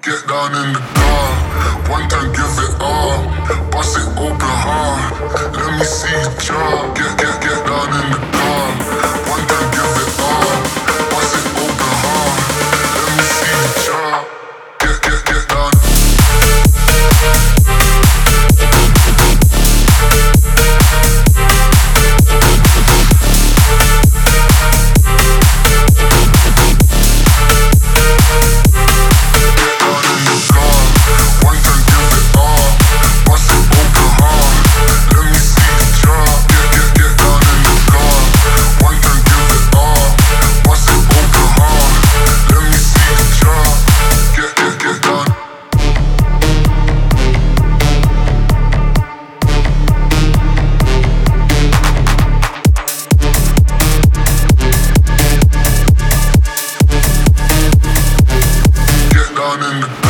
Get down in the car, one time give it all. Bust it open hard, let me see you jaw. Get down in the car, one time give it all. Bust it open hard, let me see you jaw. Get down. In the